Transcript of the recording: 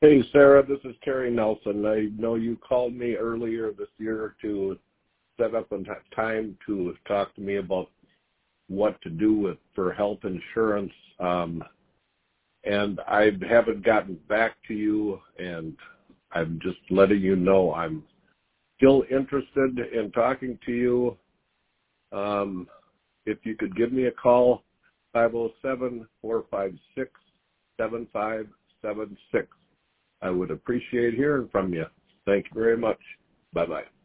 Hey, Sarah, this is Terry Nelson. I know you called me earlier this year to set up a time to talk to me about what to do for health insurance. And I haven't gotten back to you, and I'm just letting you know I'm still interested in talking to you. If you could give me a call, 507-456-7576. I would appreciate hearing from you. Thank you very much. Bye-bye.